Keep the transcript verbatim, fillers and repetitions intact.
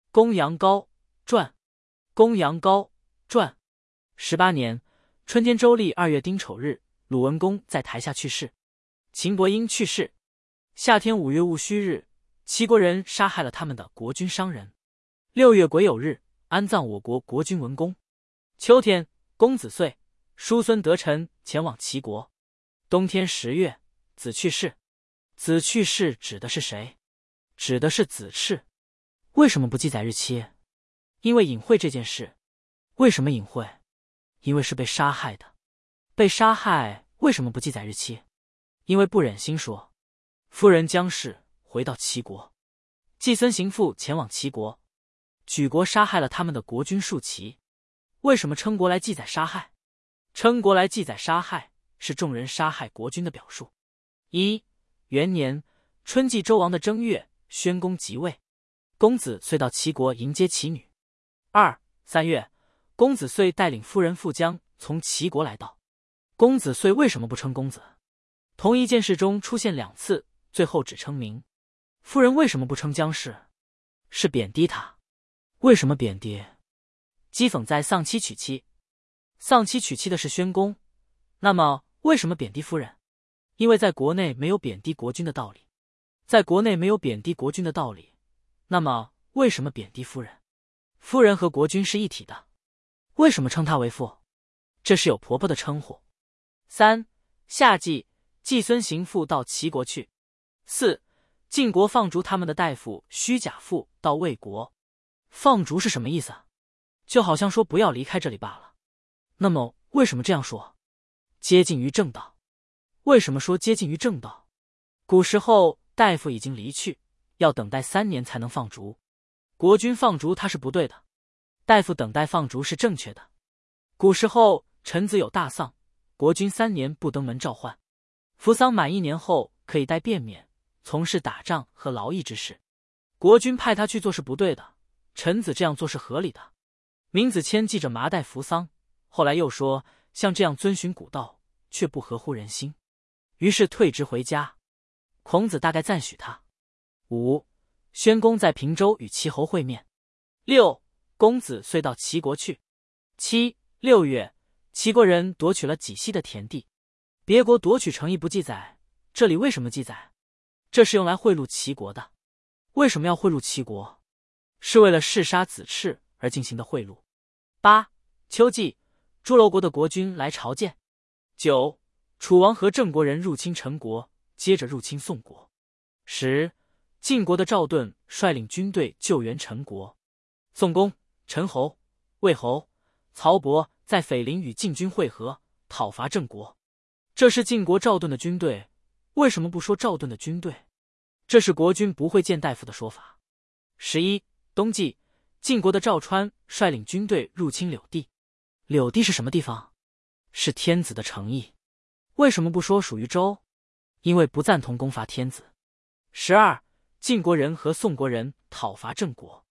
公羊羔传，公羊羔传。十八年春天周历二月丁丑日，鲁文公在台下去世。秦伯英去世。夏天五月戊戌日，齐国人杀害了他们的国君商人。六月癸酉日，安葬我国国君文公。秋天，公子遂、叔孙得臣前往齐国。冬天十月，子去世。子去世指的是谁？指的是子赤。为什么不记载日期？因为隐晦这件事。为什么隐晦？因为是被杀害的。被杀害为什么不记载日期？因为不忍心说。夫人将氏回到齐国，季孙行父前往齐国，举国杀害了他们的国君数齐。为什么称国来记载杀害？称国来记载杀害是众人杀害国君的表述。一、元年春季周王的正月，宣公即位，公子遂到齐国迎接其女。二、三月，公子遂带领夫人傅姜从齐国来到。公子遂为什么不称公子？同一件事中出现两次，最后只称名。夫人为什么不称姜氏？是贬低他。为什么贬低？讥讽在丧妻娶妻。丧妻娶妻的是宣公，那么为什么贬低夫人？因为在国内没有贬低国君的道理。在国内没有贬低国君的道理，那么为什么贬低夫人？夫人和国君是一体的，为什么称她为妇？这是有婆婆的称呼。三、夏季，季孙行父到齐国去。四、晋国放逐他们的大夫虚假父到魏国。放逐是什么意思？就好像说不要离开这里罢了。那么为什么这样说？接近于正道。为什么说接近于正道？古时候大夫已经离去，要等待三年才能放逐。国君放逐他是不对的，大夫等待放逐是正确的。古时候臣子有大丧，国君三年不登门召唤，服丧满一年后可以带便免，从事打仗和劳役之事。国君派他去做是不对的，臣子这样做是合理的。闵子骞记着麻袋服丧，后来又说像这样遵循古道却不合乎人心，于是退职回家。孔子大概赞许他。五、宣公在平州与齐侯会面。六、公子遂到齐国去。七、六月，齐国人夺取了己西的田地。别国夺取城邑不记载，这里为什么记载？这是用来贿赂齐国的。为什么要贿赂齐国？是为了弑杀子赤而进行的贿赂。八、秋季，诸楼国的国君来朝见。九、楚王和郑国人入侵陈国，接着入侵宋国。十、晋国的赵盾率领军队救援陈国。宋公、陈侯、魏侯、曹伯在斐林与晋军会合，讨伐郑国。这是晋国赵盾的军队，为什么不说赵盾的军队？这是国君不会见大夫的说法。十一、冬季，晋国的赵川率领军队入侵柳地。柳地是什么地方？是天子的城邑。为什么不说属于周？因为不赞同攻伐天子。十二、晋国人和宋国人讨伐郑国。